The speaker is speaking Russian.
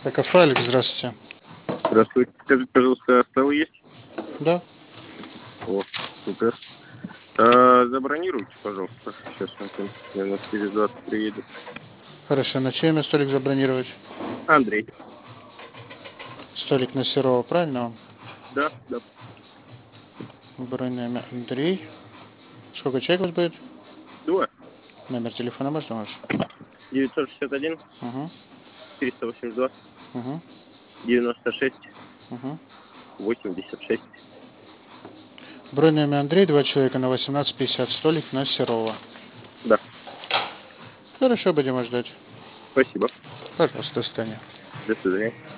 Так, Алик, здравствуйте. Здравствуйте. Скажите, пожалуйста, столы есть? Да, О, супер. Забронируйте, пожалуйста. Сейчас он наверное, через 20 приедет. хорошо. На чье имя столик забронировать? Андрей. Столик на Серова, правильно? Да, да. Бронь имя Андрей. Сколько человек у вас будет? Два. Номер телефона можно ваш? 961 Угу, 482 угу, 96 угу. 86. Бронь имя Андрей, два человека на 18:50. Столик на Серова. Да. Хорошо, будем вас ждать. Спасибо. Пожалуйста, до свидания. До свидания.